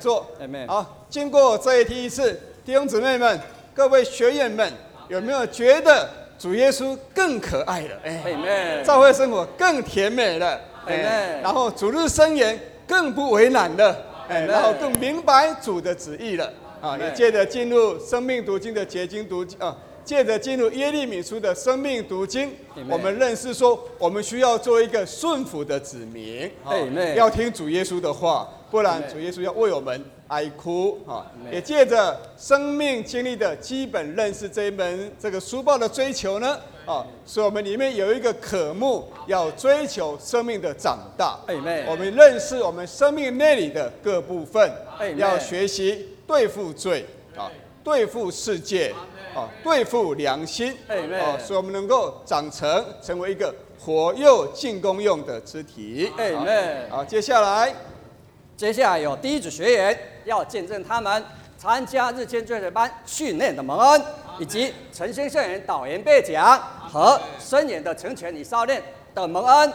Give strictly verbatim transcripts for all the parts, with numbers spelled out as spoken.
做。好，经过这一梯次，弟兄姊妹们，各位学员们，有没有觉得主耶稣更可爱了？哎，教会生活更甜美了。哎，然后主日申言更不为难了。哎，然后更明白主的旨意了。啊，也借着进入生命读经的结晶读啊。借着进入耶利米书的生命读经，我们认识说，我们需要做一个顺服的子民，要听主耶稣的话，不然主耶稣要为我们哀哭。也借着生命经历的基本认识这一门这个书报的追求呢，啊，所以我们里面有一个科目要追求生命的长大。我们认识我们生命内里的各部分，要学习对付罪啊，对付世界。哦，对付良心，哦，所以我们能够长成成为一个活又进功用的肢体。好，接下来， 接下来有第一组学员要见证他们参加日间追学班训练的蒙恩，以及诚心圣言导言背讲和申言的成全与操练的蒙恩。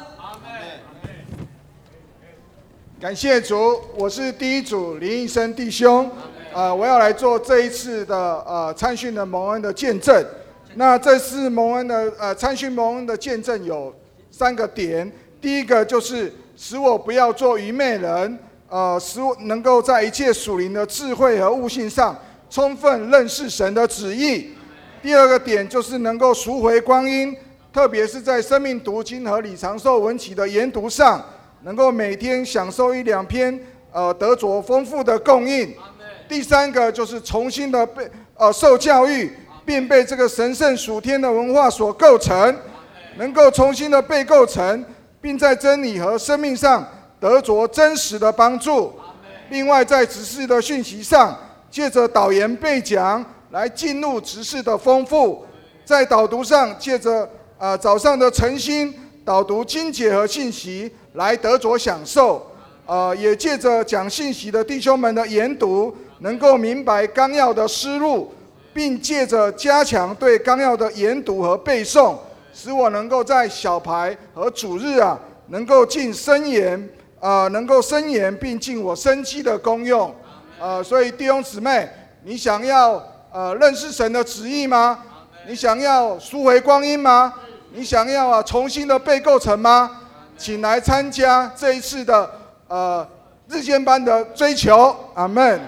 感谢主，我是第一组林医生弟兄。呃，我要来做这一次的呃参训的蒙恩的见证。那这次蒙恩的呃参训蒙恩的见证有三个点。第一个就是使我不要做愚昧人，呃，使我能够在一切属灵的智慧和悟性上充分认识神的旨意。第二个点就是能够赎回光阴，特别是在生命读经和李长寿文起的研读上，能够每天享受一两篇呃得着丰富的供应。第三个就是重新的被呃受教育，并被这个神圣属天的文化所构成，能够重新的被构成，并在真理和生命上得着真实的帮助。另外，在执事的讯息上，借着导言背讲来进入执事的丰富；在导读上，借着呃早上的晨星导读经节和信息来得着享受。呃，也借着讲信息的弟兄们的研读，能够明白纲要的思路，并借着加强对纲要的研读和背诵，使我能够在小牌和主日啊，能够尽深研，呃，能够深研并尽我生机的功用。呃，所以弟兄姊妹，你想要呃认识神的旨意吗？你想要赎回光阴吗？你想要啊重新的被构成吗？请来参加这一次的呃日间班的追求。阿们。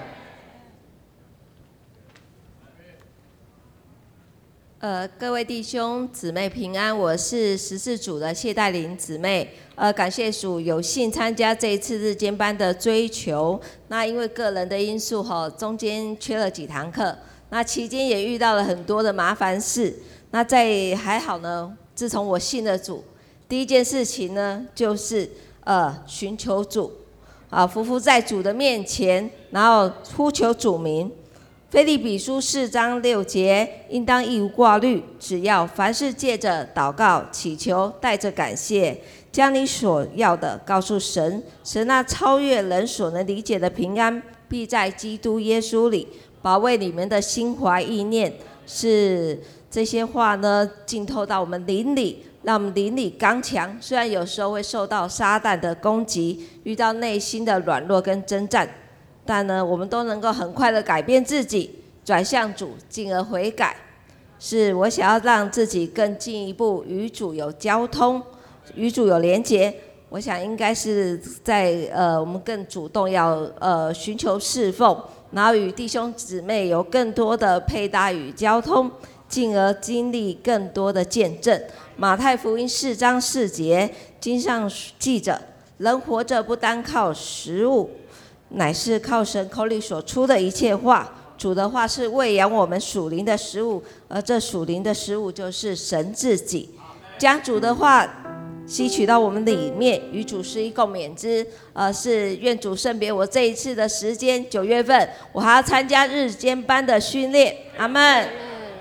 呃，各位弟兄姊妹平安，我是十四组的谢代玲姊妹。呃，感谢主有幸参加这一次日间班的追求。那因为个人的因素哈，中间缺了几堂课，那期间也遇到了很多的麻烦事。那在还好呢，自从我信了主，第一件事情呢就是呃寻求主，啊，匍匐在主的面前，然后呼求主名。腓立比书四章六节，应当一无挂虑，只要凡事借着祷告、祈求，带着感谢，将你所要的告诉神。神那超越人所能理解的平安，必在基督耶稣里保卫你们的心怀意念。是这些话呢，浸透到我们灵里，让我们灵里刚强。虽然有时候会受到撒旦的攻击，遇到内心的软弱跟征战。但呢，我们都能够很快的改变自己，转向主，进而悔改。是我想要让自己更进一步与主有交通，与主有连结。我想应该是在呃，我们更主动要呃寻求侍奉，然后与弟兄姊妹有更多的配搭与交通，进而经历更多的见证。马太福音四章四节，经上记着，人活着不单靠食物，乃是靠神口里所出的一切话。主的话是喂养我们属灵的食物，而这属灵的食物就是神自己。将主的话吸取到我们里面，与主是一共勉之。呃，是愿主圣别我这一次的时间，九月份我还要参加日间班的训练。阿们。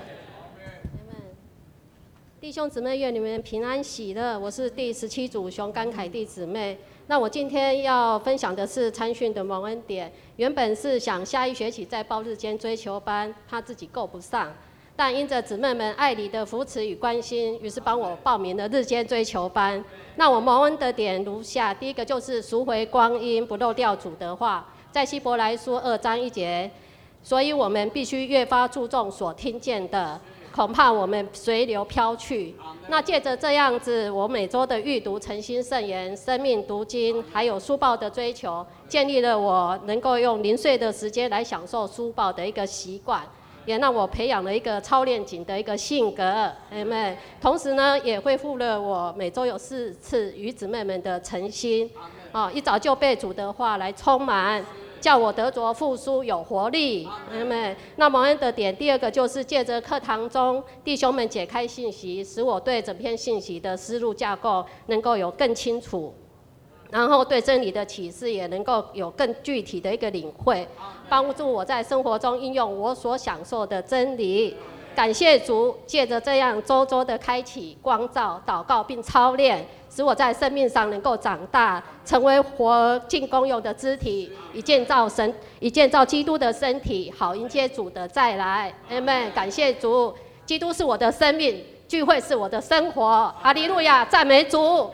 弟兄姊妹，愿你们平安喜乐。我是第十七组熊甘凯蒂姊妹。那我今天要分享的是参训的蒙恩典。原本是想下一学期再报日间追求班，怕自己够不上，但因着姊妹们爱里的扶持与关心，于是帮我报名了日间追求班。那我蒙恩的点如下：第一个就是赎回光阴，不漏掉主的话； 在希伯来书二章一节，所以我们必须越发注重所听见的，恐怕我们随流飘去。那借着这样子，我每周的阅读诚心圣言、生命读经，还有书报的追求，建立了我能够用零碎的时间来享受书报的一个习惯，也让我培养了一个超练紧的一个性格，姐妹。同时呢，也恢复了我每周有四次与姊妹们的诚心，哦，一早就被主的话来充满。叫我得着复苏有活力，姐妹。那蒙恩的点第二个就是借着课堂中弟兄们解开信息，使我对整篇信息的思路架构能够有更清楚，然后对真理的启示也能够有更具体的一个领会，帮助我在生活中应用我所享受的真理。感谢主，借着这样周周的开启、光照、祷告并操练，使我在生命上能够长大，成为活进功用的肢体，以建造神，以建造基督的身体，好迎接主的再来。阿们。感谢主，基督是我的生命，聚会是我的生活。哈利路亚，赞美主。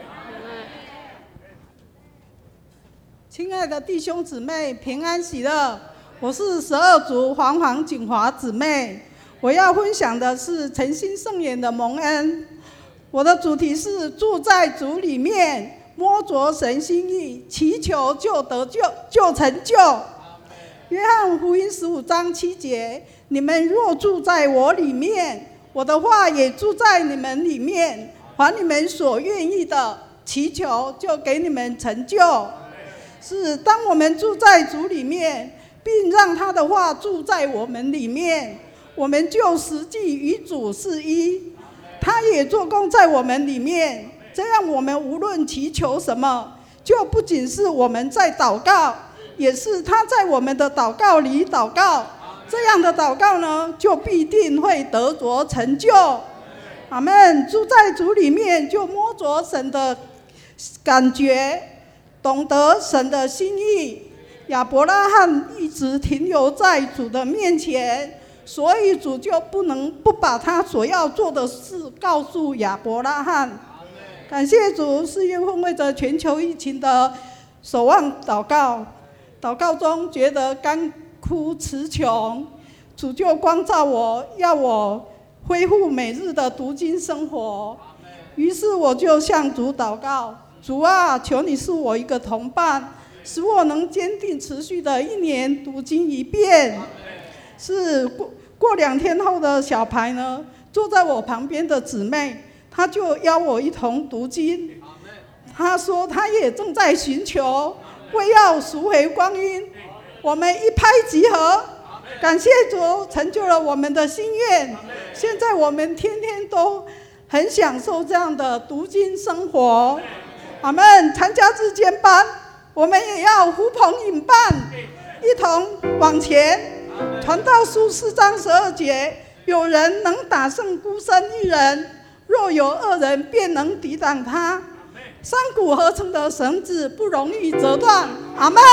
亲爱的弟兄姊妹，平安喜乐！我是十二族黄黄锦华姊妹。我要分享的是诚心圣言的蒙恩。我的主题是住在主里面，摸着神心意，祈求就得救，就成就。约翰福音十五章七节：你们若住在我里面，我的话也住在你们里面，凡你们所愿意的，祈求就给你们成就。是当我们住在主里面，并让他的话住在我们里面，我们就实际与主是一，他也做工在我们里面，这样我们无论祈求什么，就不仅是我们在祷告，也是他在我们的祷告里祷告，这样的祷告呢，就必定会得着成就。阿们。住在主里面，就摸着神的感觉，懂得神的心意。亚伯拉罕一直停留在主的面前，所以主就不能不把他所要做的事告诉亚伯拉罕。感谢主，四月份为着全球疫情的守望祷告，祷告中觉得干枯词穷，主就光照我，要我恢复每日的读经生活。于是我就向主祷告：主啊，求你是我一个同伴，使我能坚定持续的一年读经一遍。是过过两天后的小牌呢，坐在我旁边的姊妹，她就邀我一同读经。她说她也正在寻求，为要赎回光阴。我们一拍即合，感谢主成就了我们的心愿。现在我们天天都很享受这样的读经生活。阿们。参加日间班，我们也要呼朋引伴，一同往前。传道书四章十二节：有人能打胜孤身一人，若有二人，便能抵挡他。三股合成的绳子不容易折断。阿们。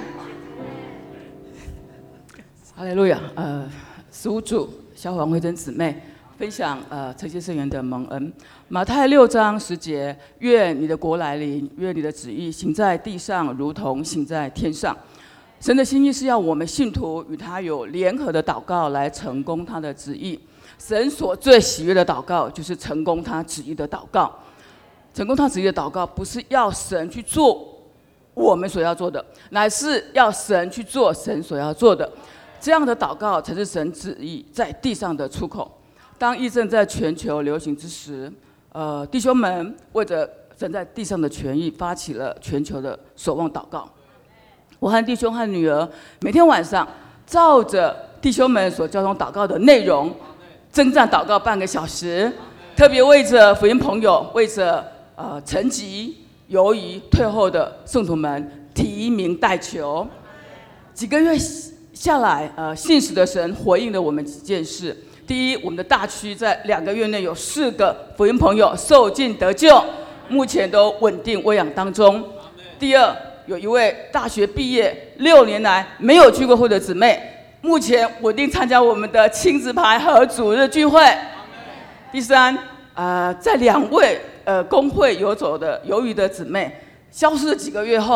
哈利路亚。呃，十五组小黄慧珍姊妹分享呃诚心圣言的蒙恩。马太六章十节：愿你的国来临，愿你的旨意行在地上，如同行在天上。神的心意是要我们信徒与他有联合的祷告，来成功他的旨意。神所最喜悦的祷告，就是成功他旨意的祷告。成功他旨意的祷告，不是要神去做我们所要做的，乃是要神去做神所要做的。这样的祷告才是神旨意在地上的出口。当疫症在全球流行之时，呃，弟兄们为着神在地上的权益，发起了全球的守望祷告。我和弟兄和女儿每天晚上照着弟兄们所交通祷告的内容，征战祷告半个小时，特别为着福音朋友，为着呃沉寂、犹疑、退后的圣徒们提名代求。几个月下来，呃，信实的神回应了我们几件事。第一，我们的大区在两个月内有四个福音朋友受尽得救，目前都稳定喂养当中。第二，有一位大学毕业六年来没有聚过会的姊妹，目前稳定参加我们的亲子牌和主日聚会。第三，呃，在两位呃工会游走的鱿鱼的姊妹消失了几个月后，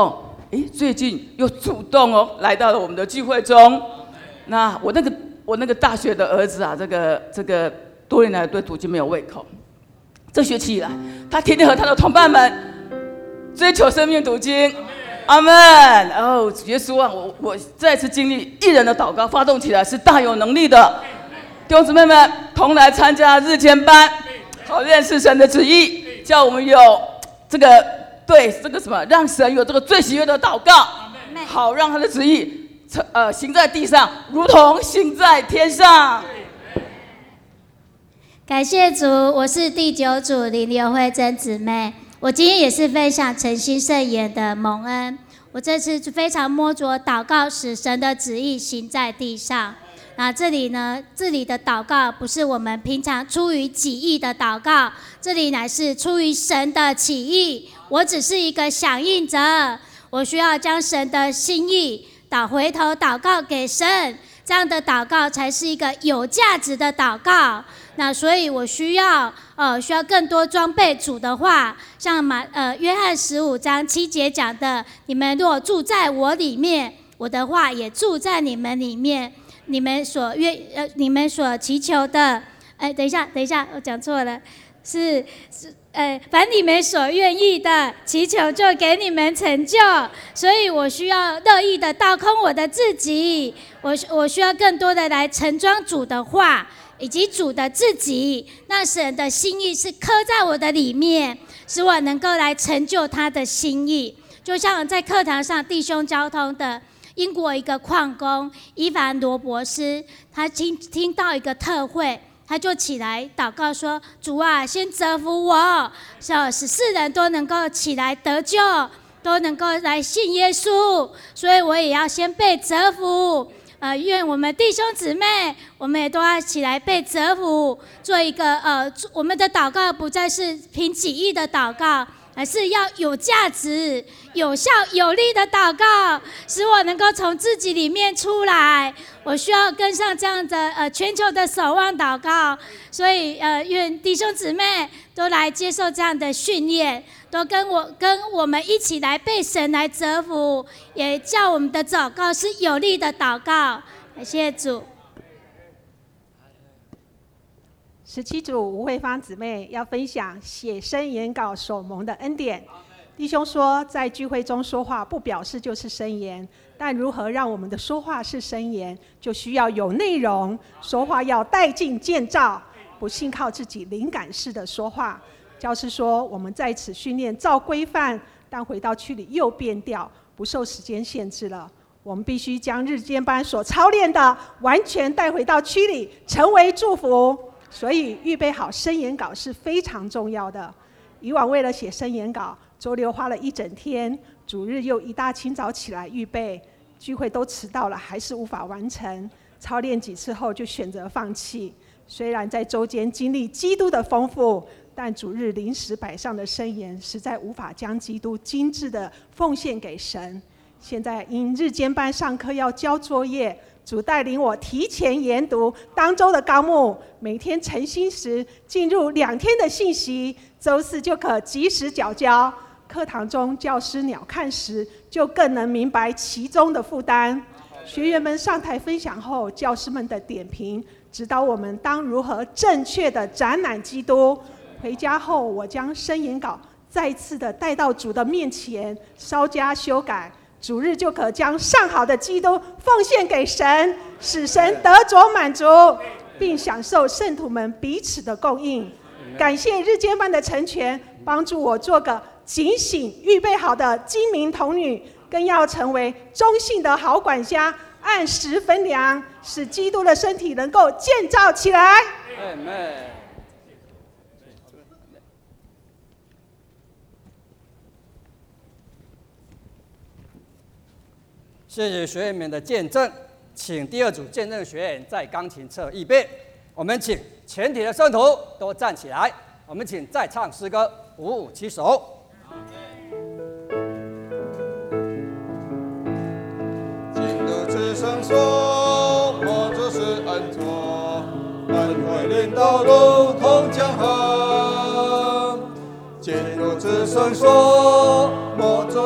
诶，最近又主动哦来到了我们的聚会中。那我那个我那个大学的儿子啊，这个这个多年来对读经没有胃口，这学期以来，他天天和他的同伴们追求生命读经。阿门。哦，耶稣啊，我我再次经历一人的祷告发动起来是大有能力的。弟兄姊妹们，同来参加日间班，好认识神的旨意，叫我们有这个对这个什么，让神有这个最喜悦的祷告，好让他的旨意呃行在地上，如同行在天上。 感谢主，我是第九组林刘慧珍姊妹。我今天也是分享诚心圣言的蒙恩。我这次非常摸着祷告，使神的旨意行在地上。那这里呢，这里的祷告不是我们平常出于己意的祷告，这里乃是出于神的起意。我只是一个响应者，我需要将神的心意倒回头祷告给神，这样的祷告才是一个有价值的祷告。那所以我需要呃需要更多装备主的话，像马呃约翰十五章七节讲的，你们若住在我里面，我的话也住在你们里面，你们所愿呃你们所祈求的，哎等一下等一下我讲错了，是是呃凡你们所愿意的祈求就给你们成就。所以我需要乐意的倒空我的自己，我我需要更多的来盛装主的话以及主的自己，那神的心意是刻在我的里面，使我能够来成就他的心意。就像在课堂上弟兄交通的英国一个矿工伊凡罗博斯，他听听到一个特会，他就起来祷告说：主啊，先折服我，使世人都能够起来得救，都能够来信耶稣，所以我也要先被折服。呃，愿我们弟兄姊妹，我们也都要起来被折服，做一个呃，我们的祷告不再是凭己意的祷告，而是要有价值、有效、有力的祷告，使我能够从自己里面出来。我需要跟上这样的呃全球的守望祷告，所以呃，愿弟兄姊妹都来接受这样的训练，都跟我跟我们一起来被神来折服，也叫我们的祷告是有力的祷告。感谢主。 十七组吴慧芳姊妹要分享写生言稿所蒙的恩典。弟兄说，在聚会中说话不表示就是生言，但如何让我们的说话是生言，就需要有内容，说话要带进建造，不信靠自己灵感式的说话。教师说，我们在此训练照规范，但回到区里又变调，不受时间限制了。我们必须将日间班所操练的完全带回到区里，成为祝福。所以预备好生言稿是非常重要的。以往为了写生言稿，周六花了一整天，主日又一大清早起来预备，聚会都迟到了，还是无法完成。操练几次后就选择放弃。虽然在周间经历基督的丰富，但主日临时摆上的生言实在无法将基督精致的奉献给神。现在因日间班上课要交作业，主带领我提前研读当周的纲目，每天晨兴时进入两天的信息，周四就可及时缴交。课堂中教师鸟瞰时，就更能明白其中的负担。学员们上台分享后，教师们的点评指导我们当如何正确的展览基督。回家后，我将生言稿再次的带到主的面前，稍加修改，主日就可将上好的基督奉献给神，使神得着满足，并享受圣徒们彼此的供应。感谢日间班的成全，帮助我做个警醒预备好的精明童女，更要成为忠信的好管家，按时分粮，使基督的身体能够建造起来。Amen。 谢谢学员们的见证，请第二组见证学员在钢琴侧预备。我们请全体的圣徒都站起来，我们请再唱诗歌五五七首。 进入至圣所，我就是安坐，恩惠领导路通江河。进入至圣所，我做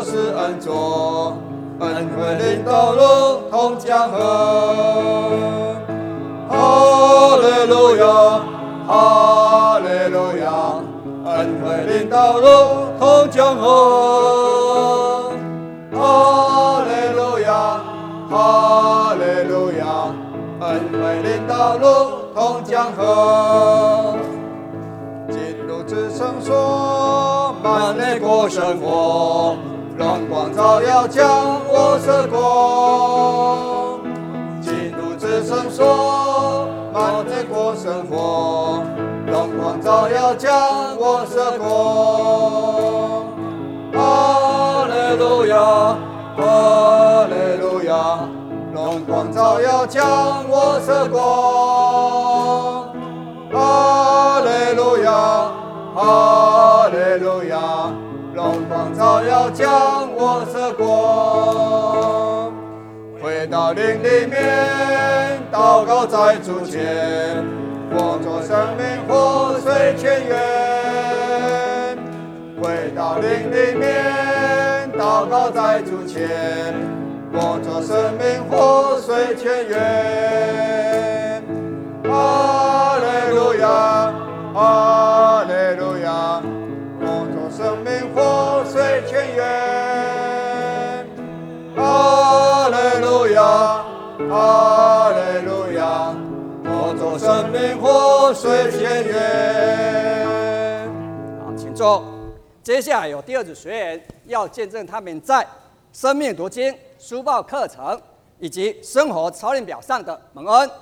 就是恩作，恩惠领导如同江河。哈利路亚，哈利路亚，恩惠领导如同江河。哈利路亚，哈利路亚，恩惠领导如同江河。进入至圣所，满内过生活，荣光照耀将我射光。进入至圣所，满内过生活，荣光照耀将我射光。哈利路亚，哈利路亚，荣光照耀将我射光。哈利路亚，哈利路亚，荣光照耀将我射光。回到灵里面，祷告在主前，我做生命活水泉源。回到灵里面，祷告在主前，我做生命活水泉源。哈利路亚，哈利路亚，我做生命活水泉源。哈利路亚，哈利路亚，我做生命活水泉源。 好，请坐。接下来有第二组学员要见证他们在生命读经、书报课程以及生活操练表上的蒙恩。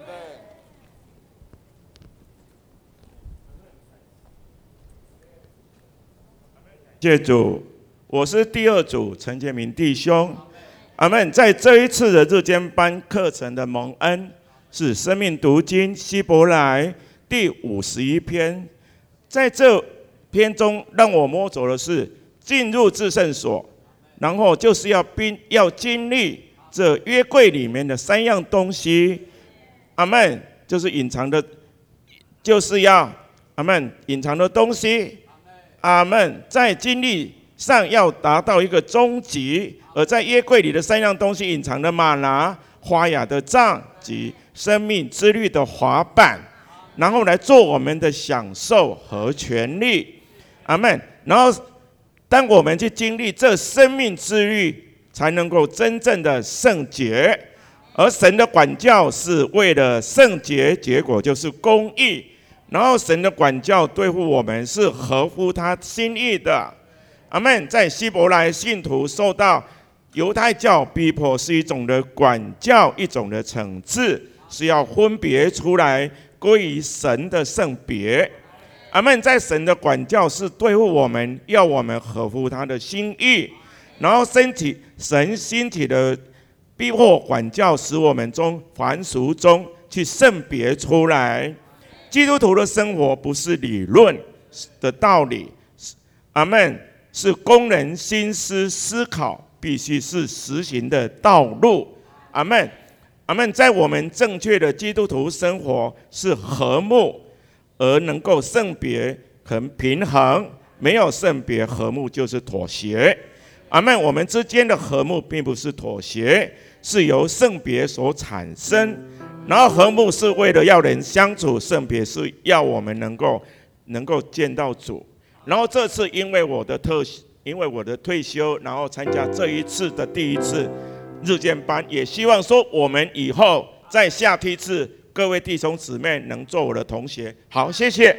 谢主，我是第二组陈建明弟兄。阿们。在这一次的日间班课程的蒙恩，是生命读经希伯来第五十一篇。在这篇中，让我摸着的是进入至圣所，然后就是要经要经历这约柜里面的三样东西。阿们，就是隐藏的，就是要阿们隐藏的东西。阿们，在经历上要达到一个终极，而在约柜里的三样东西隐藏的玛拿、花雅的杖及生命之律的滑板，然后来做我们的享受和权利。阿们。然后，当我们去经历这生命之律，才能够真正的圣洁。而神的管教是为了圣洁，结果就是公义。然后神的管教对付我们是合乎他心意的。阿们。在希伯来信徒受到犹太教逼迫是一种的管教，一种的惩治，是要分别出来归于神的圣别。阿们。在神的管教是对付我们，要我们合乎他的心意。然后身体神兴起的逼迫管教，使我们从凡俗中去圣别出来。基督徒的生活不是理论的道理，阿们，是工人心思思考，必须是实行的道路。阿们，阿们。在我们正确的基督徒生活是和睦，而能够圣别很平衡。没有圣别和睦就是妥协。阿们。我们之间的和睦并不是妥协，是由圣别所产生。然后和睦是为了要人相处，圣别是要我们能够能够见到主。然后这次因为我的特因为我的退休，然后参加这一次的第一次日间班，也希望说我们以后在下梯次各位弟兄姊妹能做我的同学。好，谢谢。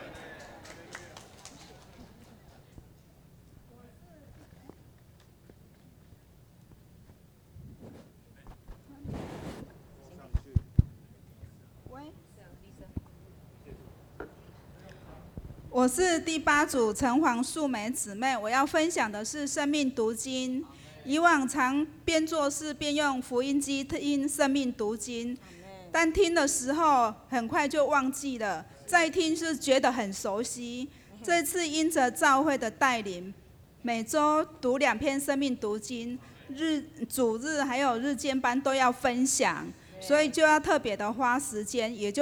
我是第八组陈黄素梅姊妹，我要分享的是生命读经。以往常边做事边用福音机听生命读经，但听的时候很快就忘记了，再听是觉得很熟悉。这次因着教会的带领，每周读两篇生命读经，日主日还有日间班都要分享，所以就要特别的花时间，也就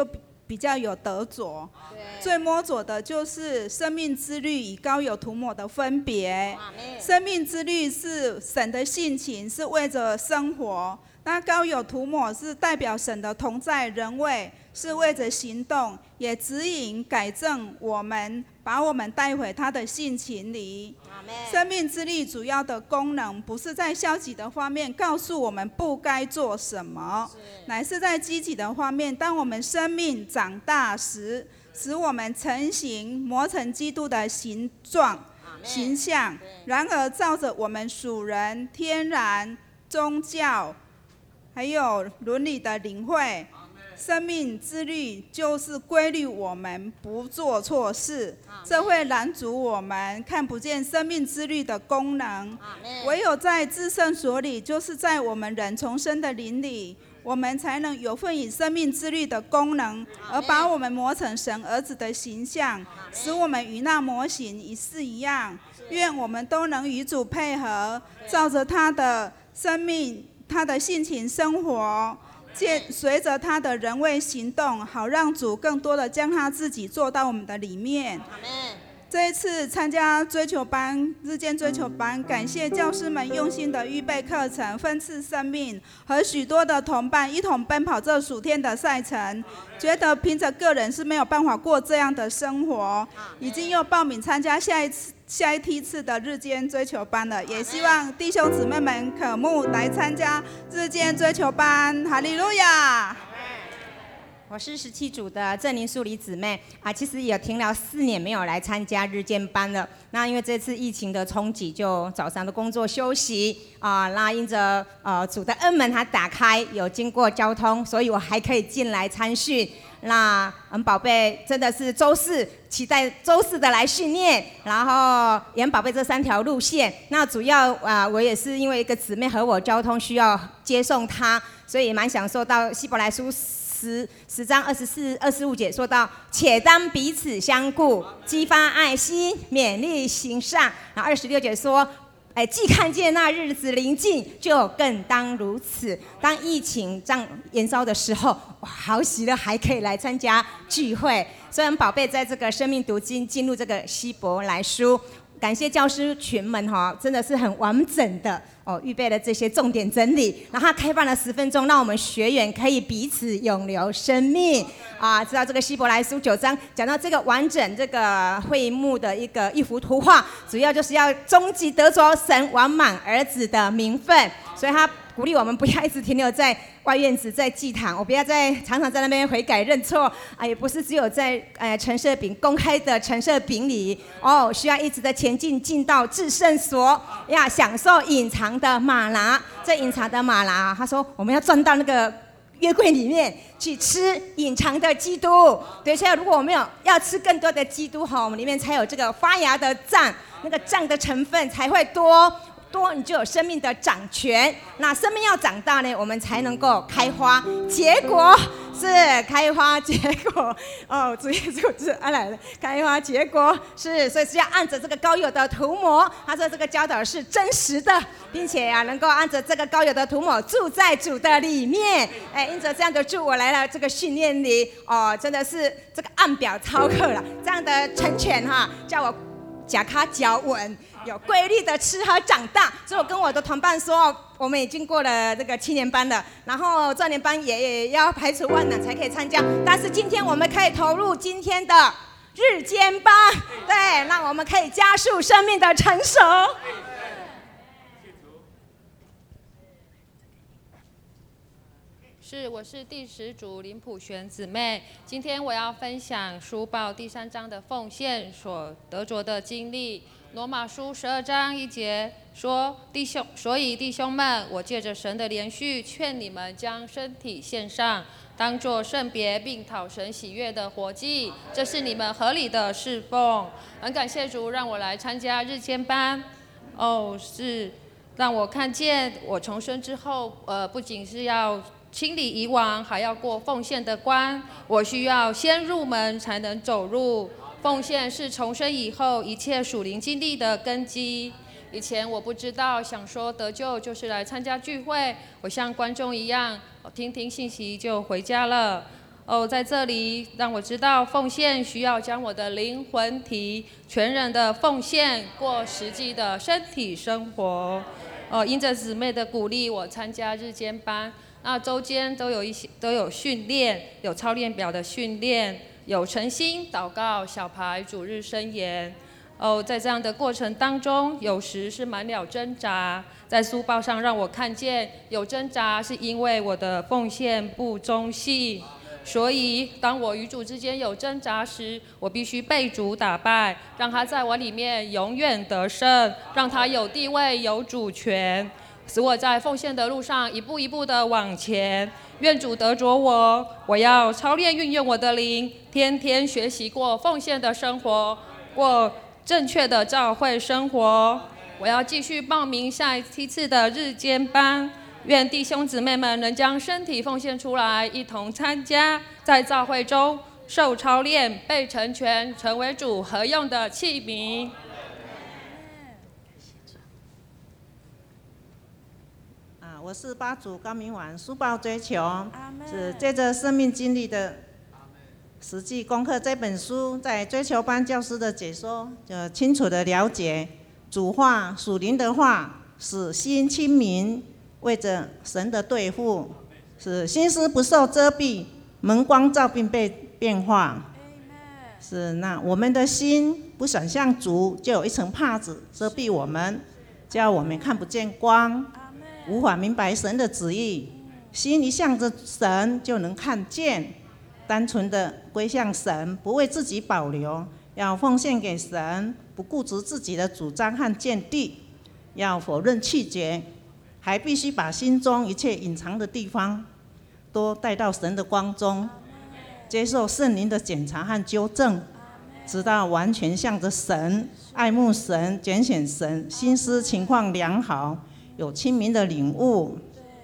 比较有得着。最摸着的就是生命之律与膏油涂抹的分别。生命之律是神的性情，是为着生活；那膏油涂抹是代表神的同在人位，是为着行动，也指引改正我们，把我们带回他的性情里。生命之律主要的功能，不是在消极的方面告诉我们不该做什么，乃是在积极的方面，当我们生命长大时，使我们成形，磨成基督的形状、形象。然而，照着我们属人、天然、宗教，还有伦理的领会，生命之律就是规律我们不做错事，这会拦阻我们看不见生命之律的功能。唯有在至圣所里，就是在我们人重生的灵里，我们才能有份以生命之律的功能，而把我们磨成神儿子的形象，使我们与那模型一式一样。愿我们都能与主配合，照着他的生命、他的性情生活，随着他的人位行动，好让主更多的将他自己做到我们的里面。这一次参加追求班、日间追求班，感谢教师们用心的预备课程，分赐生命，和许多的同伴一同奔跑这暑天的赛程。觉得凭着个人是没有办法过这样的生活，已经又报名参加下一次、下一梯次的日间追求班了。也希望弟兄姊妹们渴慕来参加日间追求班。哈利路亚！ 我是十七组的郑林淑梨姊妹啊，其实也停了四年没有来参加日间班了。那因为这次疫情的冲击，就早上的工作休息啊，那因着呃主的恩门它打开，有经过交通，所以我还可以进来参训。那很宝贝真的是周四期待周四的来训练，然后也很宝贝这三条路线。那主要啊、呃，我也是因为一个姊妹和我交通需要接送她，所以也蛮享受到希伯来书十十章二十四、二十五节说到，且当彼此相顾，激发爱心，勉励行善。然后二十六节说，哎，既看见那日子临近，就更当如此。当疫情这样延烧的时候，哇，好喜乐，还可以来参加聚会。虽然宝贝在这个生命读经进入这个希伯来书，感谢教师群们哈，真的是很完整的哦，预备了这些重点整理，然后他开放了十分钟，让我们学员可以彼此永留生命啊。知道这个希伯来书九章讲到这个完整这个会幕的一个一幅图画，主要就是要终极得着神完满儿子的名分，所以他鼓励我们不要一直停留在外院子，在祭坛，我不要再常常在那边悔改认错啊，也不是只有在呃陈设饼公开的陈设饼里哦，需要一直的前进，进到至圣所，要享受隐藏的玛拿。这隐藏的玛拿，他说我们要钻到那个约柜里面去吃隐藏的基督。对，所以如果我们有要吃更多的基督哈，我们里面才有这个发芽的杖，那个杖的成分才会多。多你就有生命的掌权，那生命要长大呢，我们才能够开花结果，是开花结果哦，主耶稣是安来的，开花结果是，所以是要按着这个膏油的涂抹。他说这个教导是真实的，并且啊能够按着这个膏油的涂抹住在主的里面。哎，因着这样的主，我来了这个训练里哦，真的是这个按表操课了，这样的成全哈，叫我脚卡脚稳。有规律的吃和长大，所以我跟我的同伴说，我们已经过了这个七年班了，然后壮年班也也要排除万难才可以参加，但是今天我们可以投入今天的日间班，对，让我们可以加速生命的成熟。 是，我是第十组林普璇姊妹，今天我要分享书报第三章的奉献所得着的经历。罗马书十二章一节说：“弟兄，所以弟兄们，我借着神的连续，劝你们将身体献上，当作圣别，并讨神喜悦的活祭，这是你们合理的侍奉。”很感谢主，让我来参加日间班。哦，是让我看见我重生之后，呃，不仅是要清理以往，还要过奉献的关。我需要先入门，才能走入。奉献是重生以后一切属灵经历的根基。以前我不知道，想说得救就是来参加聚会，我像观众一样听听信息就回家了。 哦，在这里让我知道奉献需要将我的灵魂体全人的奉献，过实际的身体生活。哦，因着姊妹的鼓励，我参加日间班，那周间都有一些都有训练，有操练表的训练，有诚心祷告、小牌、主日申言。哦，在这样的过程当中，有时是满了挣扎，在书报上让我看见有挣扎，是因为我的奉献不忠信。所以，当我与主之间有挣扎时，我必须被主打败，让他在我里面永远得胜，让他有地位、有主权，使我在奉献的路上一步一步的往前。愿主得着我，我要操练运用我的灵，天天学习过奉献的生活，过正确的教会生活。我要继续报名下一次的日间班。愿弟兄姊妹们能将身体奉献出来，一同参加，在教会中受操练，被成全，成为主合用的器皿。 啊，我是八组高明婉，书报追求，是借着生命经历的实际功课这本书，在追求班教师的解说，就清楚的了解主话、属灵的话，使心清明。为着神的对付，使心思不受遮蔽，蒙光照并被变化。是那我们的心不想向主，就有一层帕子遮蔽我们，叫我们看不见光，无法明白神的旨意。心一向着神，就能看见。单纯的归向神，不为自己保留，要奉献给神，不固执自己的主张和见地，要否认气节。还必须把心中一切隐藏的地方都带到神的光中，接受圣灵的检查和纠正，直到完全向着神、爱慕神、拣选神，心思情况良好，有清明的领悟。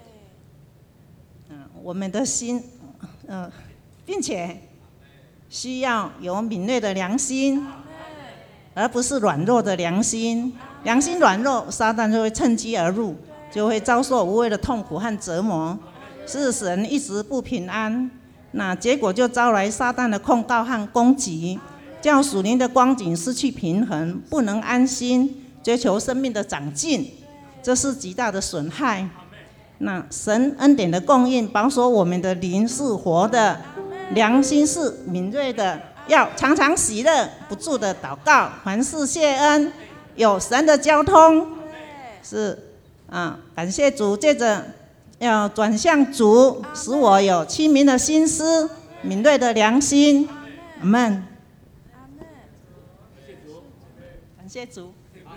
嗯，我们的心，呃，并且需要有敏锐的良心，而不是软弱的良心。良心软弱，撒旦就会趁机而入。就会遭受无谓的痛苦和折磨，使神一直不平安。那结果就招来撒旦的控告和攻击，叫属灵的光景失去平衡，不能安心追求生命的长进，这是极大的损害。那神恩典的供应，保守我们的灵是活的，良心是敏锐的，要常常喜乐，不住的祷告，凡事谢恩，有神的交通，是。啊，感谢主，借着要转向主，使我有清明的心思、敏锐的良心。阿们。感谢主。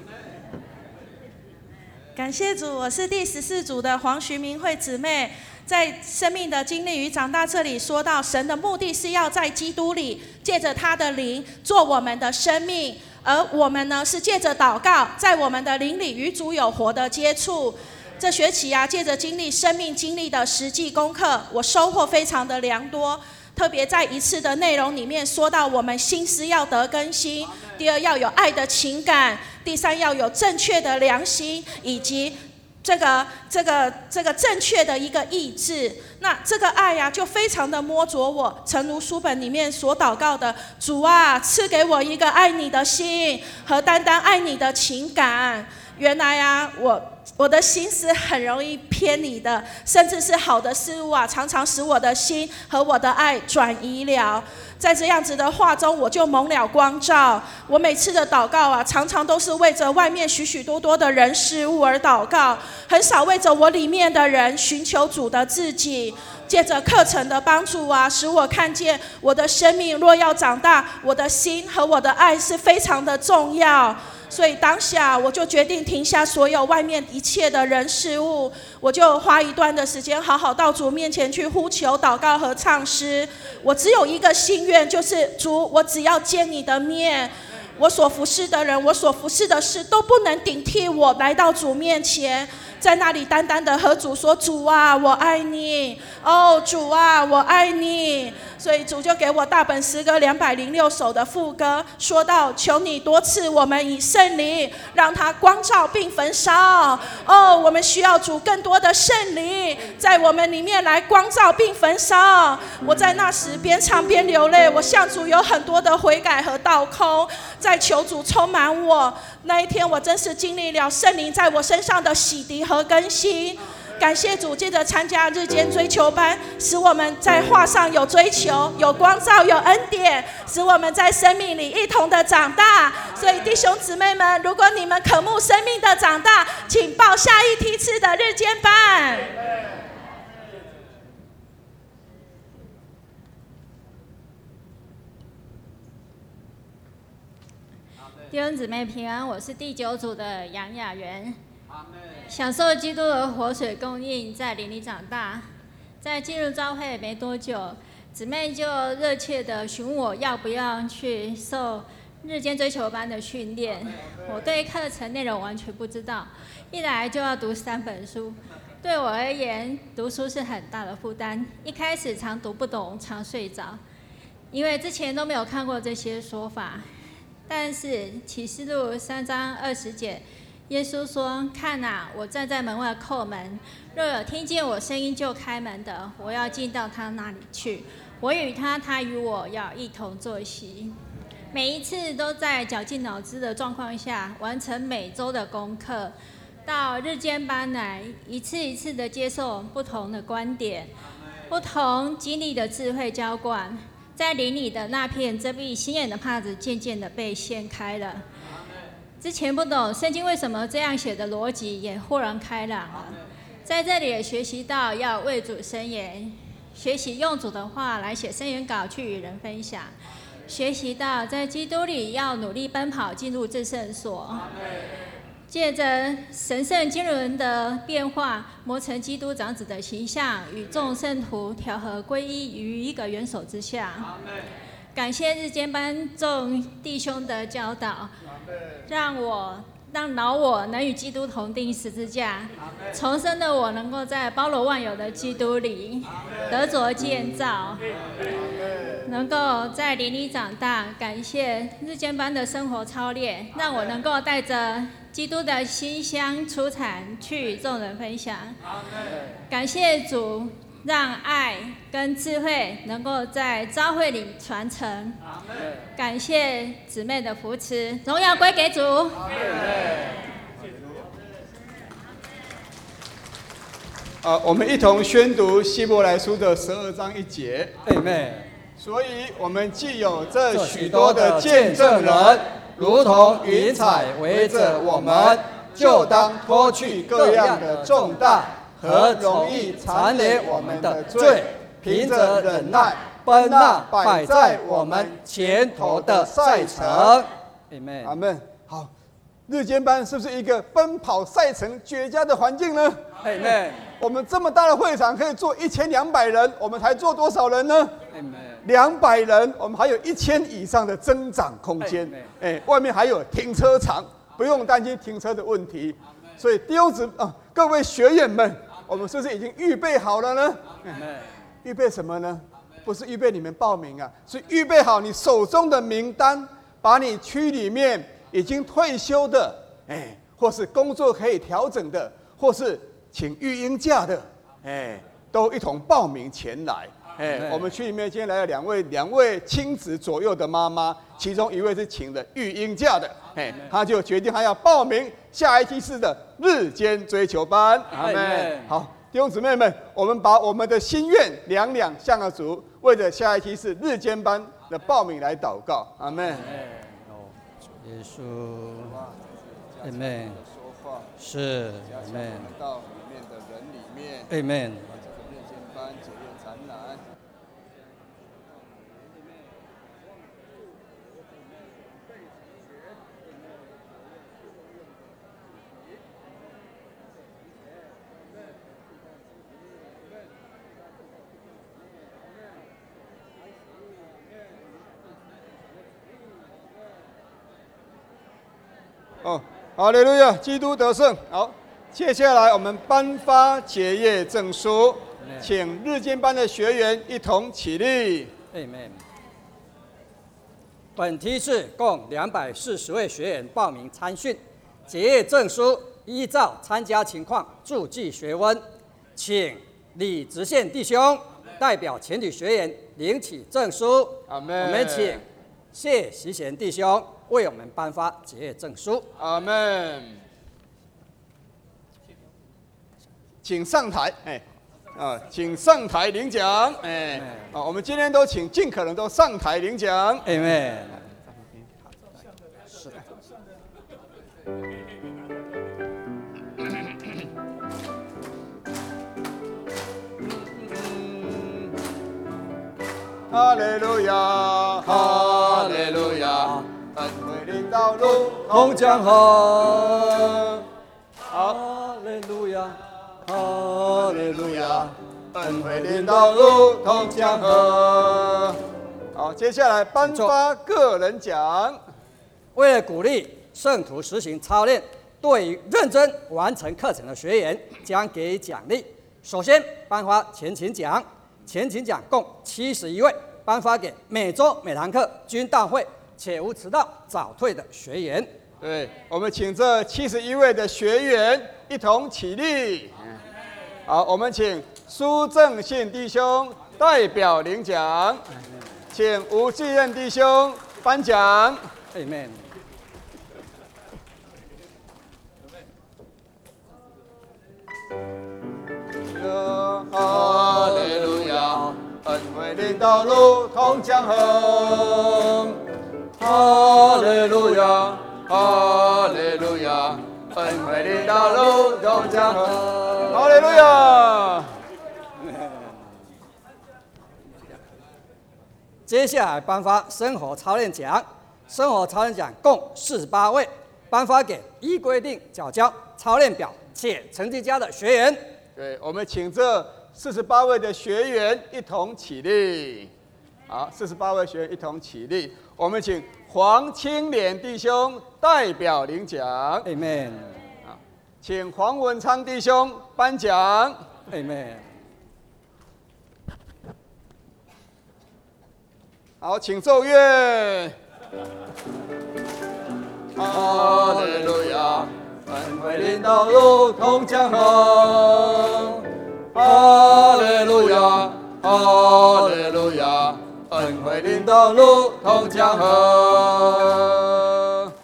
感谢主，我是第十四组的黄徐明慧姊妹。在生命的经历与长大这里说到，神的目的是要在基督里，借着他的灵做我们的生命。而我们呢，是借着祷告，在我们的灵里与主有活的接触。这学期啊，借着经历生命经历的实际功课，我收获非常的良多。特别在一次的内容里面说到，我们心思要得更新；第二，要有爱的情感；第三，要有正确的良心，以及这个这个这个正确的一个意志。那这个爱呀、啊，就非常的摸着我，诚如书本里面所祷告的，主啊，赐给我一个爱你的心和单单爱你的情感。原来啊，我我的心思很容易偏离的，甚至是好的事物啊，常常使我的心和我的爱转移了。在这样子的话中，我就蒙了光照。我每次的祷告啊，常常都是为着外面许许多多的人事物而祷告，很少为着我里面的人寻求主的自己。借着课程的帮助啊，使我看见我的生命若要长大，我的心和我的爱是非常的重要。所以当下我就决定停下所有外面一切的人事物，我就花一段的时间好好到主面前去呼求、祷告和唱诗。我只有一个心愿，就是主，我只要见你的面，我所服侍的人，我所服侍的事都不能顶替我来到主面前，在那里单单的和主说，主啊，我爱你，哦，主啊，我爱你。 所以主就给我大本诗歌两百零六首的副歌，说到求你多赐我们以圣灵，让它光照并焚烧。哦，我们需要主更多的圣灵在我们里面来光照并焚烧。我在那时边唱边流泪，我向主有很多的悔改和倒空，在求主充满我。那一天我真是经历了圣灵在我身上的洗涤和更新。感谢主，接着参加日间追求班，使我们在话上有追求，有光照，有恩典，使我们在生命里一同的长大。所以弟兄姊妹们，如果你们渴慕生命的长大，请报下一梯次的日间班。 弟兄姊妹平安，我是第九组的杨雅媛。享受基督的活水供应，在灵里长大。在进入教会没多久，姊妹就热切地询我要不要去受日间追求班的训练。我对课程内容完全不知道，一来就要读三本书，对我而言，读书是很大的负担。一开始常读不懂，常睡着，因为之前都没有看过这些说法。但是启示录三章二十节。耶稣说：“看啊，我站在门外叩门，若有听见我声音就开门的，我要进到他那里去。我与他，他与我要一同坐席。”每一次都在绞尽脑汁的状况下完成每周的功课，到日间班来，一次一次的接受不同的观点、不同经历的智慧浇灌，在灵里的那片遮蔽心眼的帕子渐渐的被掀开了。之前不懂圣经为什么这样写的逻辑，也豁然开朗了。在这里也学习到要为主申言，学习用主的话来写申言稿去与人分享，学习到在基督里要努力奔跑进入至圣所，借着神圣经纶的变化，磨成基督长子的形象，与众圣徒调和归一于一个元首之下。感谢日间班众弟兄的教导，让我让老我能与基督同钉十字架，重生的我能够在包罗万有的基督里得着建造，能够在灵里长大。感谢日间班的生活操练，让我能够带着基督的馨香出产去与众人分享。感谢主，让爱跟智慧能够在召会里传承。感谢姊妹的扶持，荣耀归给主。 啊，我们一同宣读希伯来书的十二章一节。 阿们。 所以，我们既有这许多的见证人，如同云彩围着我们，就当脱去各样的重担和容易缠累我们的罪，凭着忍耐奔那摆在我们前头的赛程。阿们， 阿们。好，日间班是不是一个奔跑赛程绝佳的环境呢？ 阿们。 我们这么大的会场可以坐一千两百人，我们才坐多少人呢？ 阿们。 两百人，我们还有一千以上的增长空间。哎，外面还有停车场，不用担心停车的问题。所以弟兄姊啊，各位学员们，我们是不是已经预备好了呢？预备什么呢？不是预备你们报名啊，是预备好你手中的名单，把你区里面已经退休的，哎，或是工作可以调整的，或是请育婴假的，哎，都一同报名前来。哎，我们区里面今天来了两位两位亲子左右的妈妈，其中一位是请了育婴假的，哎，他就决定他要报名下一梯次的日间追求班。阿们。好，弟兄姊妹们，我们把我们的心愿两两向着主，为着下一梯次日间班的报名来祷告。阿们。 耶稣，阿们。是，阿们。 到里面的人里面， 阿们。 日间班检验展览。哦，哈利路亚，基督得胜。好，接下来我们颁发结业证书，请日间班的学员一同起立。 Amen。本梯次共两百四十位学员报名参训，结业证书依照参加情况注记学温，请李直宪弟兄代表全体学员领取证书。 阿们。 我们请谢习贤弟兄为我们颁发结业证书。 阿们。请上台，哎，啊，请上台领奖，哎，啊，我们今天都请尽可能都上台领奖。 Amen。是。 哈利路亚，哈利路亚，恩惠领道路通江河。 哈利路亚， 哈利路亚，恩惠领道路通江河。好，接下来颁发个人奖。 为了鼓励圣徒实行操练，对于认真完成课程的学员将给予奖励。首先颁发前勤奖，前勤奖共七十一位，颁发给每周每堂课均到会且无迟到早退的学员。 对，我们请这七十一位的学员一同起立。好，我们请苏正信弟兄代表领奖，请吴继任弟兄颁奖。 Amen。 哈利路亚，恩惠领道路通江河。哈利路亚，哈利路亚，恩惠领道路通江河。哈利路亚。 接下来颁发生活操练奖，生活操练奖共四十八位，颁发给依规定缴交操练表且成绩佳的学员。 对，我们请这四十八位的学员一同起立。好，四十八位学员一同起立。我们请黄清莲弟兄代表领奖。 Amen。 好，请黄文昌弟兄颁奖。 Amen。 好，请奏乐。哈利路亚，恩惠领道路通江河。哈利路亚，哈利路亚，恩惠领道路通江河。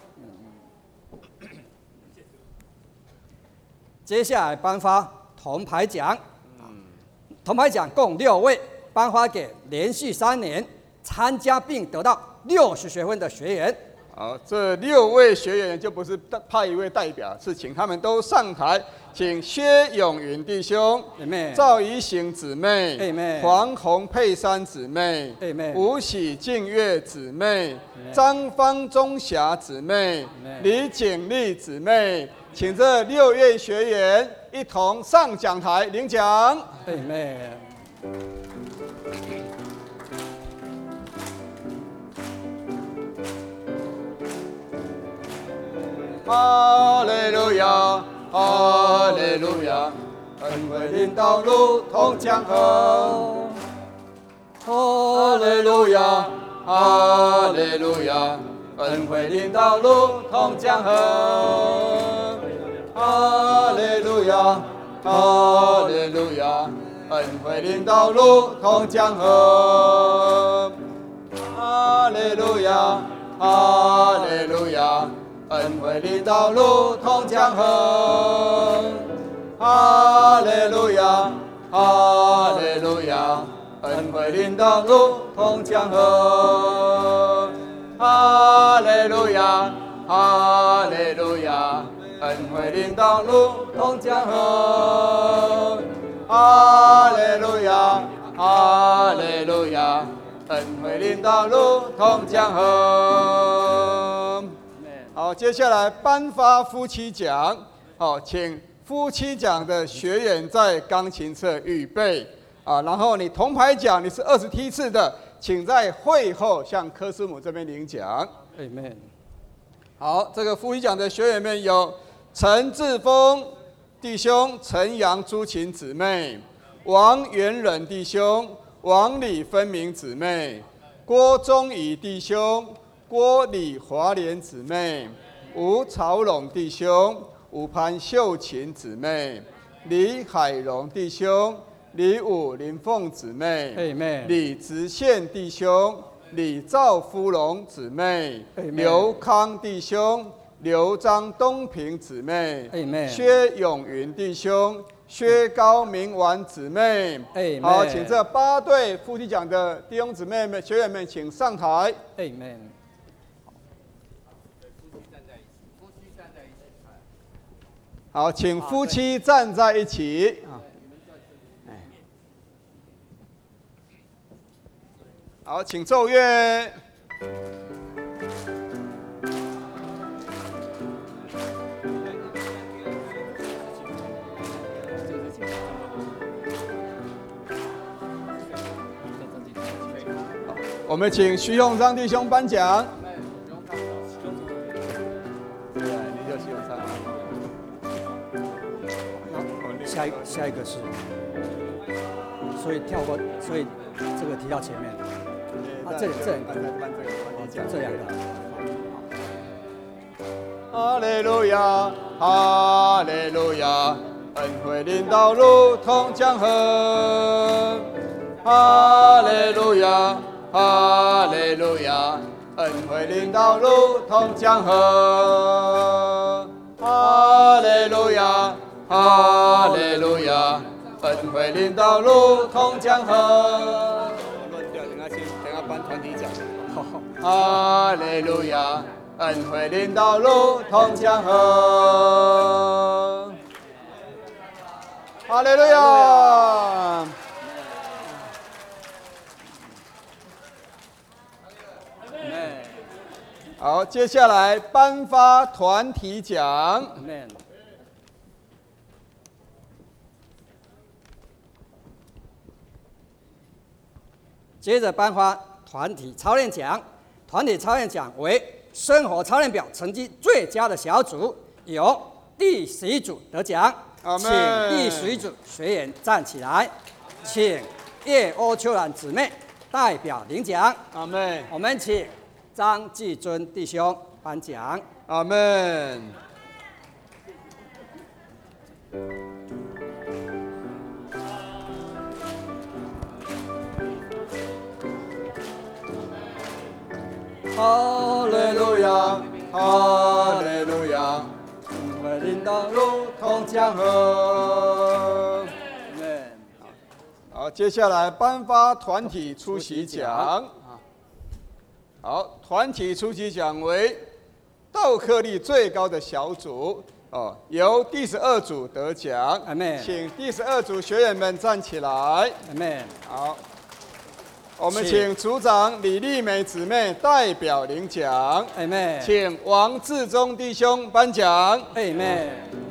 接下来颁发铜牌奖，铜牌奖共六位，颁发给连续三年参加并得到六十学分的学员。 好，这六位学员就不是派一位代表，是请他们都上台，请薛永云弟兄、赵怡行姊妹、黄洪佩珊姊妹、吴喜静月姊妹、张方中霞姊妹、李景丽姊妹，请这六位学员一同上讲台领奖。 Amen。 哈利路亚，哈利路亚，恩惠领道路通江河。哈利路亚，哈利路亚，恩惠领道路通江河。哈利路亚，哈利路亚，恩惠领道路通江河。哈利路亚，哈利路亚，恩惠领道路通江河。哈利路亚，哈利路亚，恩惠领道路通江河。哈利路亚，哈利路亚，恩惠领道路通江河。哈利路亚，哈利路亚，恩惠领道路通江河。好，接下来颁发夫妻奖。好，请夫妻奖的学员在钢琴侧预备啊。然后你铜牌奖，你是二十梯次的，请在会后向柯师母这边领奖。 Amen。 好，这个夫妻奖的学员们有陈志峰弟兄、陈阳朱琴姊妹、王元仁弟兄、 王李分明姊妹，郭宗仪弟兄，郭李华莲姊妹，吴朝龙弟兄，吴潘秀琴姊妹，李海荣弟兄，李武林凤姊妹， Amen 李直宪弟兄，李兆夫龙姊妹， Amen 刘康弟兄，刘张东平姊妹， Amen 薛永云弟兄，薛高明婉姊妹。 Amen 好，请这八对夫妻奖的弟兄姊妹们、学员们，请上台。 Amen。 好，请夫妻站在一起。好，请奏乐。我们请徐永章弟兄颁奖。对，你就徐永章。 下一下一个是，所以跳过，所以这个提到前面。啊，这这两个，哦，这两个。 哈利路亚，哈利路亚，恩惠临到如同江河。哈利路亚。 哈利路亚，恩惠临到如同江河。哈利路亚，哈利路亚，恩惠临到如同江河。乱掉，等下先，等下颁团体奖。哈利路亚，恩惠临到如同江河。哈利路亚。 好，接下来颁发团体奖。 Amen。接着颁发团体操练奖，团体操练奖为生活操练表成绩最佳的小组，由第十一组得奖，请第十一组学员站起来，请叶欧秋兰姊妹代表领奖。 阿门。 我们请。 张继尊弟兄颁奖， 阿门。哈利路亚，哈利路亚，恩惠临到如同江河。好，接下来颁发团体出席奖。 好，团体出席奖为道课率最高的小组哦，由第十二组得奖。 阿妹， 请第十二组学员们站起来。阿妹， 好，我们请组长李丽美姊妹代表领奖。 阿妹， 请王志忠弟兄颁奖。 阿妹，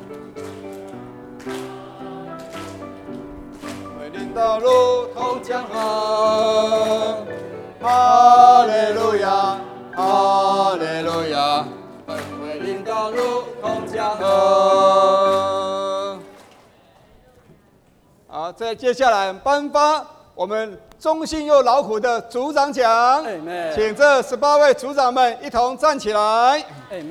领到如同江河。 哈利路亚，哈利路亚，恩惠临到如同江河。好，再接下来颁发我们忠心又劳苦的组长奖，请这十八位组长们一同站起来。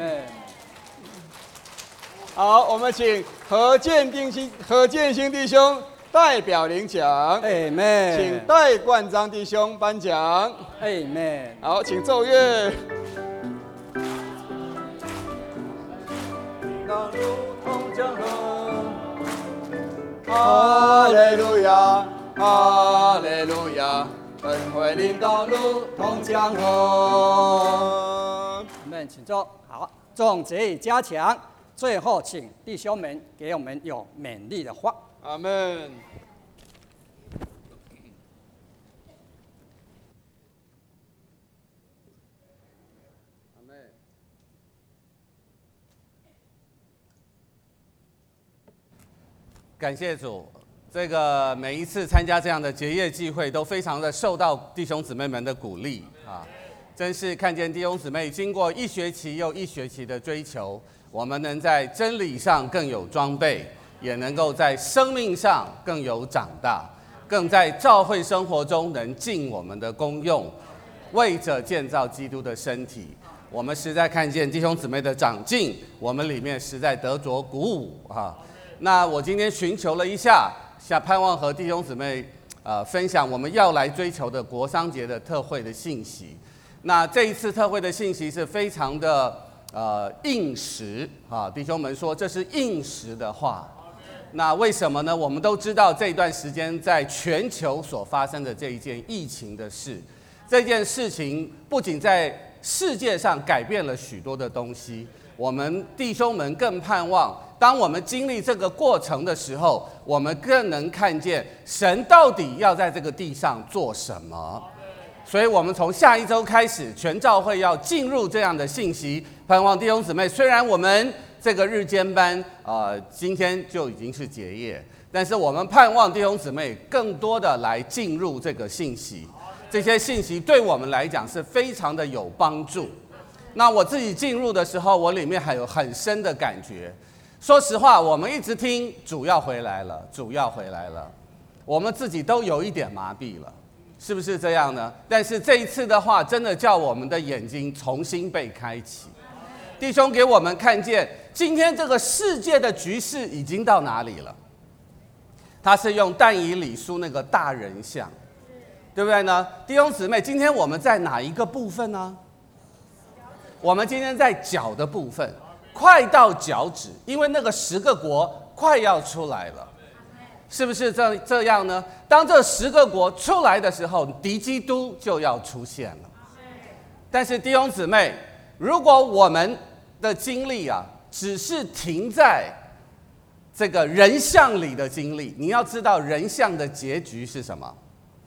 好，我们请何建定兄、何建兴弟兄。 代表领奖， Amen， 请戴冠章弟兄颁奖， Amen。 好，请奏乐。那如同江河，哈利路亚，哈利路亚，恩惠临到如同江河。 我们请坐，好，总结加强，最后请弟兄们给我们有勉励的话。 阿门。 感谢主，这个每一次参加这样的结业聚会，都非常的受到弟兄姊妹们的鼓励啊！真是看见弟兄姊妹经过一学期又一学期的追求，我们能在真理上更有装备。 也能够在生命上更有长大， 更在教会生活中能尽我们的功用，为着建造基督的身体。我们实在看见弟兄姊妹的长进，我们里面实在得着鼓舞啊。那我今天寻求了一下，想盼望和弟兄姊妹呃分享我们要来追求的国商节的特会的信息。那这一次特会的信息是非常的呃应时啊，弟兄们说这是应时的话。那为什么呢？我们都知道这一段时间在全球所发生的这一件疫情的事，这件事情不仅在世界上改变了许多的东西，我们弟兄们更盼望，当我们经历这个过程的时候，我们更能看见神到底要在这个地上做什么。所以我们从下一周开始，全教会要进入这样的信息，盼望弟兄姊妹，虽然我们这个日间班呃今天就已经是结业，但是我们盼望弟兄姊妹更多的来进入这个信息，这些信息对我们来讲是非常的有帮助。那我自己进入的时候，我里面还有很深的感觉。说实话，我们一直听主要回来了，主要回来了，我们自己都有一点麻痹了，是不是这样呢？但是这一次的话，真的叫我们的眼睛重新被开启。弟兄给我们看见，今天这个世界的局势已经到哪里了？他是用但以理书那个大人像，对不对呢？弟兄姊妹，今天我们在哪一个部分呢？我们今天在脚的部分，快到脚趾，因为那个十个国快要出来了，是不是这这样呢？当这十个国出来的时候，敌基督就要出现了。但是弟兄姊妹，如果我们的经历啊，只是停在这个人像里的经历，你要知道人像的结局是什么？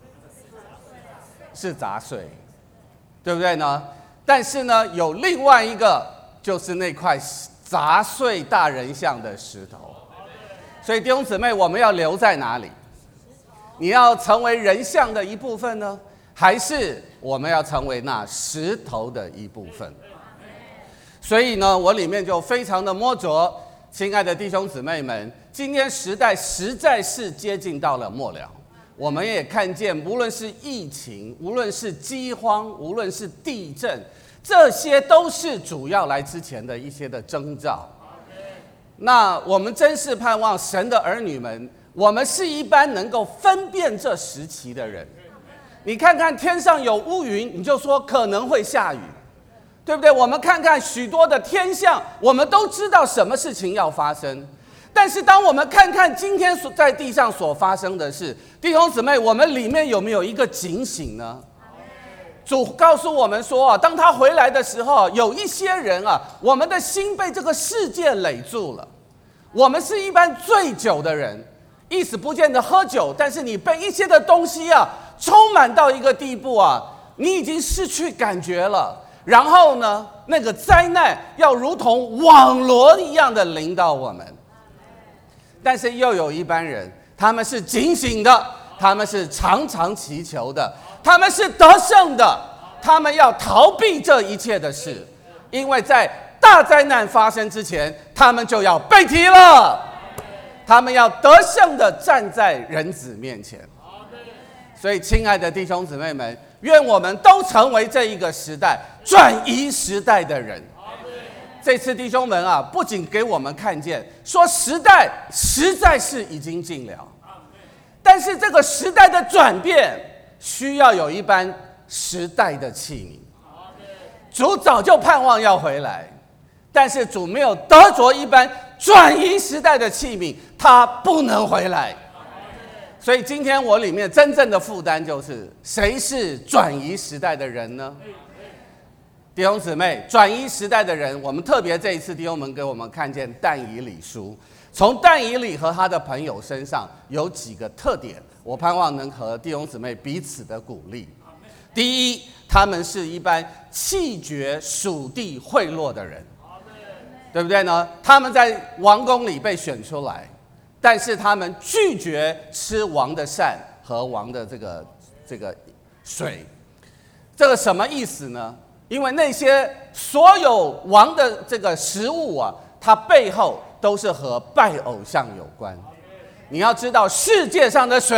是杂碎，对不对呢？但是呢，有另外一个，就是那块杂碎大人像的石头。所以弟兄姊妹，我们要留在哪里？你要成为人像的一部分呢，还是我们要成为那石头的一部分？所以呢，我里面就非常的摸着，亲爱的弟兄姊妹们，今天时代实在是接近到了末了。我们也看见，无论是疫情，无论是饥荒，无论是地震，这些都是主要来之前的一些的征兆。那我们真是盼望神的儿女们，我们是一般能够分辨这时期的人。你看看天上有乌云，你就说可能会下雨，对不对？我们看看许多的天象，我们都知道什么事情要发生。但是当我们看看今天在地上所发生的事，弟兄姊妹，我们里面有没有一个警醒呢？主告诉我们说啊，当他回来的时候，有一些人啊，我们的心被这个世界累住了。我们是一般醉酒的人，意思不见得喝酒，但是你被一些的东西啊充满到一个地步啊，你已经失去感觉了。然后呢，那个灾难要如同网罗一样的临到我们。但是又有一班人，他们是警醒的，他们是常常祈求的，他们是得胜的，他们要逃避这一切的事，因为在大灾难发生之前，他们就要被提了，他们要得胜的站在人子面前。所以亲爱的弟兄姊妹们，愿我们都成为这一个时代转移时代的人。这次弟兄们啊，不仅给我们看见说时代实在是已经尽了，但是这个时代的转变需要有一般时代的器皿。主早就盼望要回来，但是主没有得着一般转移时代的器皿，他不能回来。所以今天我里面真正的负担就是，谁是转移时代的人呢？弟兄姊妹，转移时代的人，我们特别这一次弟兄们给我们看见但以理书，从但以理和他的朋友身上有几个特点，我盼望能和弟兄姊妹彼此的鼓励。第一，他们是一般弃绝属地贿赂的人，对不对呢？他们在王宫里被选出来，但是他们拒绝吃王的膳和王的这个这个水。这个什么意思呢？因为那些所有王的这个食物啊，它背后都是和拜偶像有关。你要知道，世界上的水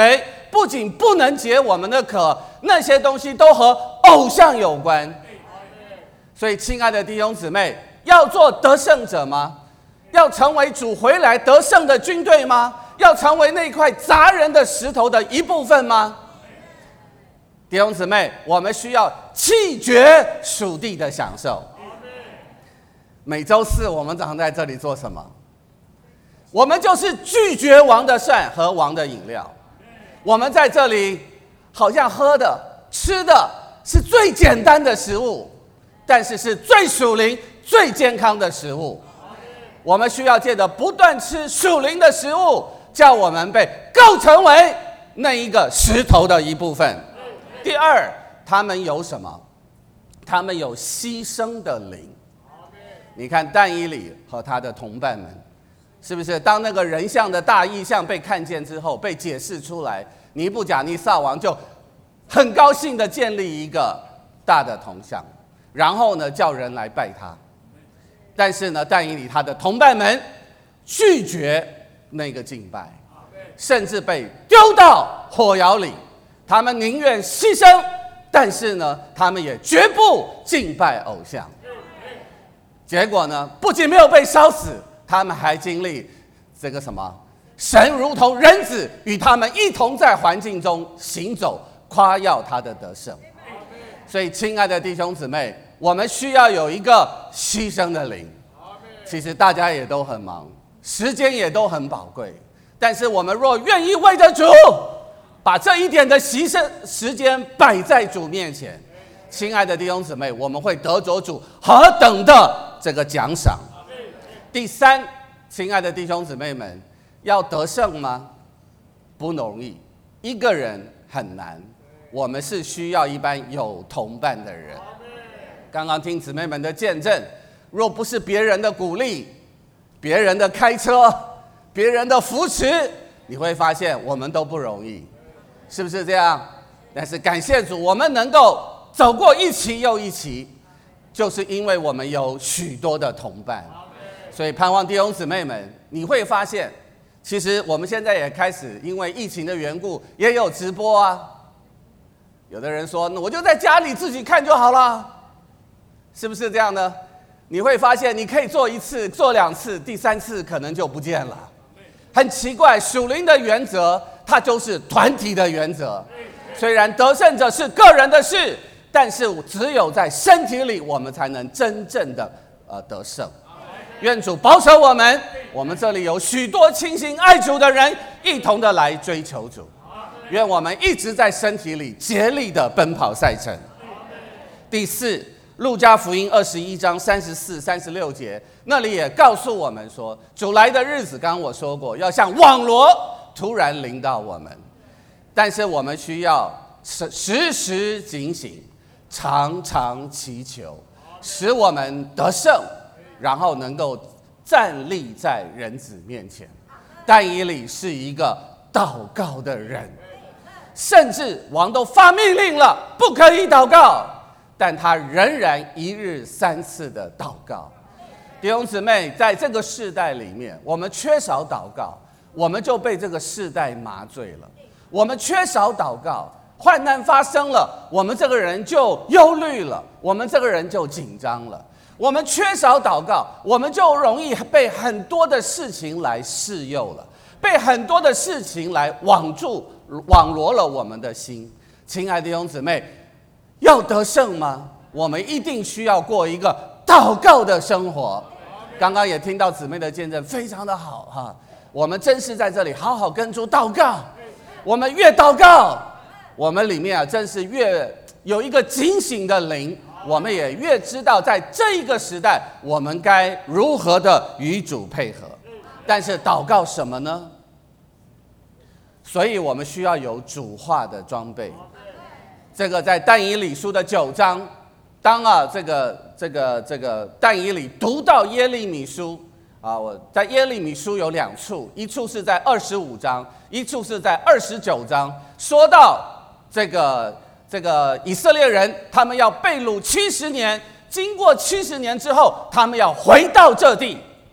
不仅不能解我们的渴，那些东西都和偶像有关。所以，亲爱的弟兄姊妹，要做得胜者吗？要成为主回来得胜的军队吗？要成为那块砸人的石头的一部分吗？弟兄姊妹，我们需要弃绝属地的享受。每周四我们早上在这里做什么？我们就是拒绝王的膳和王的饮料。我们在这里好像喝的、吃的是最简单的食物，但是是最属灵、最健康的食物。我们需要借着不断吃属灵的食物，叫我们被构成为那一个石头的一部分。第二，他们有什么？他们有牺牲的灵。你看但以理和他的同伴们，是不是当那个人像的大异象被看见之后，被解释出来，尼布甲尼撒王就很高兴的建立一个大的铜像，然后呢叫人来拜他。但是呢，但以理他的同伴们拒绝那个敬拜，甚至被丢到火窑里。他们宁愿牺牲，但是呢，他们也绝不敬拜偶像。结果呢，不仅没有被烧死，他们还经历这个什么？神如同人子，与他们一同在环境中行走，夸耀他的得胜。所以，亲爱的弟兄姊妹，我们需要有一个牺牲的灵。其实大家也都很忙，时间也都很宝贵，但是我们若愿意为着主，把这一点的牺牲时间摆在主面前，亲爱的弟兄姊妹，我们会得着主何等的这个奖赏。第三，亲爱的弟兄姊妹们，要得胜吗？不容易，一个人很难，我们是需要一般有同伴的人。刚刚听姊妹们的见证，若不是别人的鼓励，别人的开车，别人的扶持，你会发现我们都不容易，是不是这样？但是感谢主，我们能够走过一期又一期，就是因为我们有许多的同伴。所以盼望弟兄姊妹们，你会发现其实我们现在也开始因为疫情的缘故也有直播啊。有的人说，那我就在家里自己看就好了，是不是这样呢？你会发现你可以做一次做两次，第三次可能就不见了。很奇怪，属灵的原则它就是团体的原则。虽然得胜者是个人的事，但是只有在身体里我们才能真正的呃得胜。愿主保守我们，我们这里有许多倾心爱主的人，一同的来追求主。愿我们一直在身体里竭力的奔跑赛程。第四，路加福音二十一章三十四、三十六节，那里也告诉我们说，主来的日子，刚刚我说过，要像网罗突然临到我们，但是我们需要时时警醒，常常祈求，使我们得胜，然后能够站立在人子面前。但以理是一个祷告的人，甚至王都发命令了，不可以祷告，但他仍然一日三次的祷告。弟兄姊妹，在这个世代里面，我们缺少祷告，我们就被这个世代麻醉了。我们缺少祷告，患难发生了，我们这个人就忧虑了，我们这个人就紧张了。我们缺少祷告，我们就容易被很多的事情来示诱了，被很多的事情来网住网罗了我们的心。亲爱的弟兄姊妹，要得胜吗？我们一定需要过一个祷告的生活。刚刚也听到姊妹的见证，非常的好哈。我们真是在这里好好跟主祷告，我们越祷告，我们里面啊真是越有一个警醒的灵，我们也越知道在这一个时代我们该如何的与主配合。但是祷告什么呢？所以我们需要有主化的装备。这个在但以理书的九章，当啊这个这个这个但以理读到耶利米书啊，我在耶利米书有两处，一处是在二十五章，一处是在二十九章，说到这个这个以色列人他们要被掳七十年，经过七十年之后，他们要回到这地。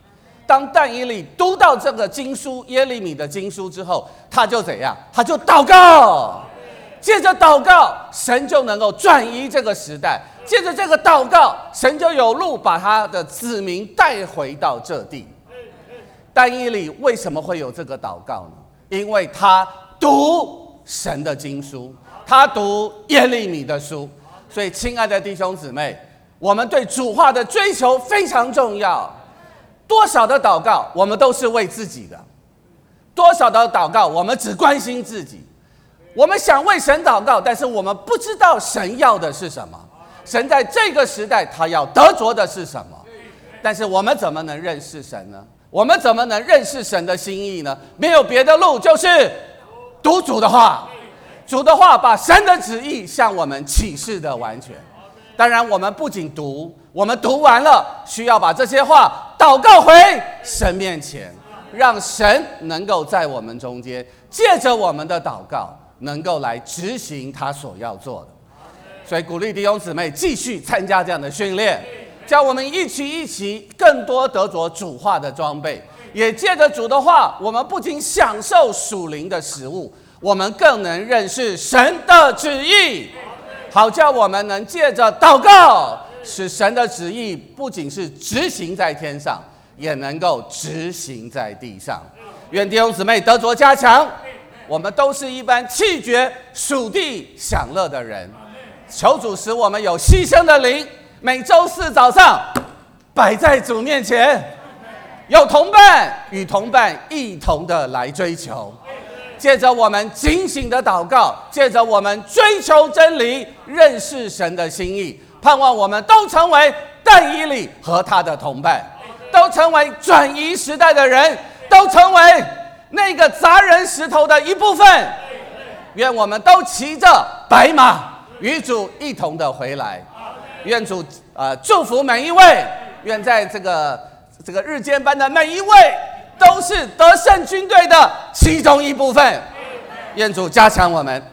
当但以理读到这个经书耶利米的经书之后，他就怎样？他就祷告，借着祷告，神就能够转移这个时代；借着这个祷告，神就有路把他的子民带回到这地。但以理为什么会有这个祷告呢？因为他读神的经书，他读耶利米的书。所以，亲爱的弟兄姊妹，我们对主话的追求非常重要。多少的祷告，我们都是为自己的；多少的祷告，我们只关心自己。我们想为神祷告，但是我们不知道神要的是什么。神在这个时代，他要得着的是什么？但是我们怎么能认识神呢？我们怎么能认识神的心意呢？没有别的路，就是读主的话。主的话把神的旨意向我们启示的完全。当然，我们不仅读，我们读完了，需要把这些话祷告回神面前，让神能够在我们中间，借着我们的祷告，能够来执行他所要做的。所以鼓励弟兄姊妹继续参加这样的训练，叫我们一起一起更多得着主话的装备，也借着主的话，我们不仅享受属灵的食物，我们更能认识神的旨意，好叫我们能借着祷告，使神的旨意不仅是执行在天上，也能够执行在地上。愿弟兄姊妹得着加强，我们都是一般弃绝属地享乐的人。求主使我们有牺牲的灵，每周四早上摆在主面前，有同伴与同伴一同的来追求。借着我们警醒的祷告，借着我们追求真理，认识神的心意，盼望我们都成为但以理和他的同伴，都成为转移时代的人，都成为那个砸人石头的一部分。愿我们都骑着白马，与主一同的回来。愿主呃祝福每一位，愿在这个这个日间班的每一位都是得胜军队的其中一部分。愿主加强我们。